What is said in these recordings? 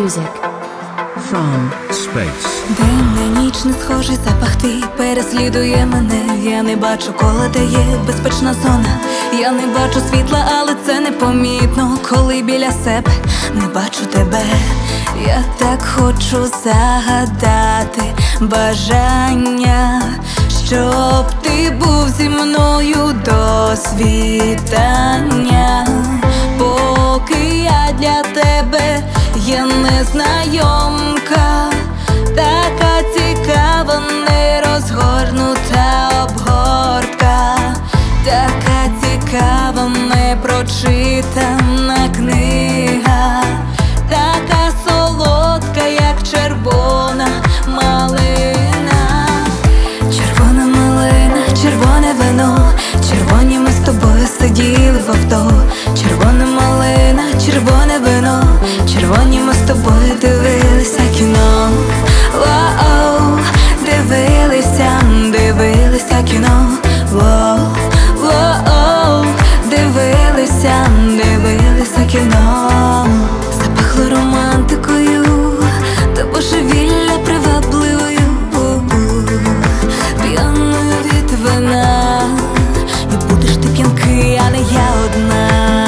Music from space. День на ніч не схожий, запах твій переслідує мене. Я не бачу кола, де є безпечна зона. Я не бачу світла, але це непомітно, коли біля себе не бачу тебе. Я так хочу загадати бажання, щоб ти був зі мною до світання. Поки я для тебе є незнайомка, така цікава нерозгорнута обгортка, така цікава непрочитана книга, така солодка, як червона малина. Червона малина, червоне вино, червоні ми з тобою сиділи в авто. Червона малина, червоне вино, червоні ми з тобою дивилися кіно. Воу, дивилися кіно. Воу, дивилися кіно. Запахло романтикою та божевілля привабливою, п'яною від вина. І будеш ти п'янкий, а не я одна.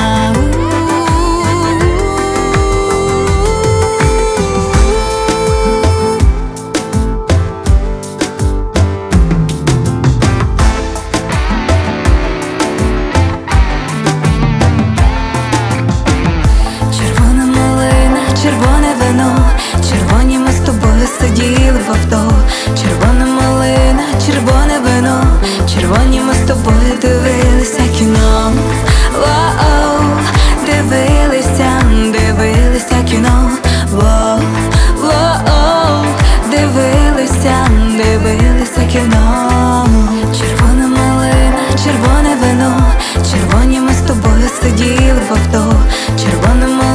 Червоне вино, червоні ми з тобою сиділи в авто. Червона малина, червоне вино, червоні ми з тобою дивилися кіно. Воу, дивилися кіно. Воу, дивилися кіно. Червона малина, червоне вино, червоні ми з тобою сиділи в авто. Червона малина,